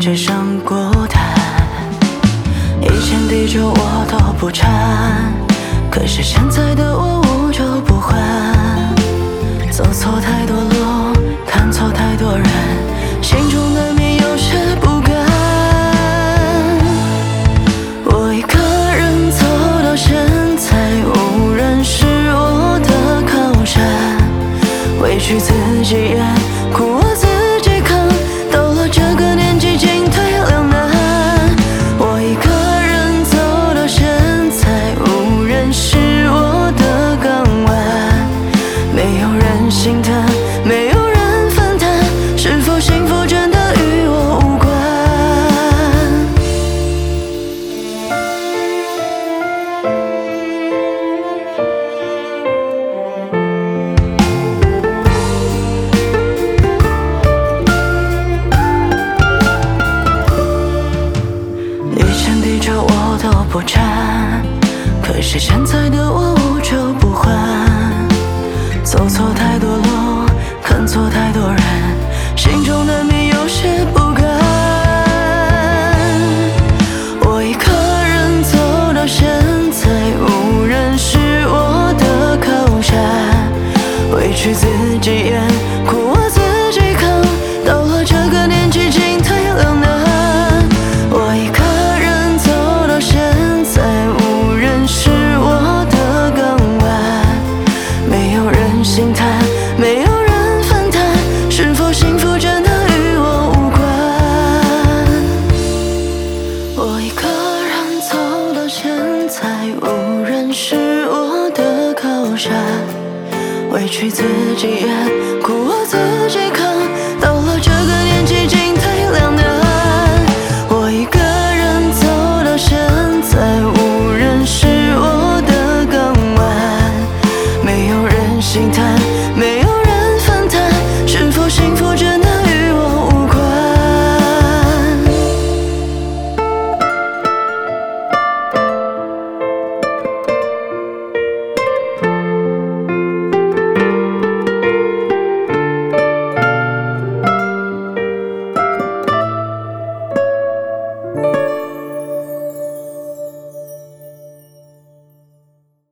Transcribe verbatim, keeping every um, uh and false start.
只剩孤单。以前地久我都不馋，可是现在的我无救不还。走错太多路，看错太多人，心中难免有些不甘。我一个人走到现在，无人是我的靠山，委屈自己演，苦我自己扛，到了这个年纪进退两难。我一个人走到现在，无人是我的港湾，没有人心疼，没有人反弹，是否幸福真的与我无关？以前地久我都不沾，可是现在的我无救不还。走错太多路，看错太多人，心中难免有些不甘。我一个人走到现在，无人是我的靠山，委屈自己演，苦我自己扛，到了这个年纪进退两难。我一个人走到现在，无人是我的港湾，没有人心疼，没有人反弹，是否幸福真的与我无关？我一个人走到现在，无人是我的靠山，委屈自己演，苦我自己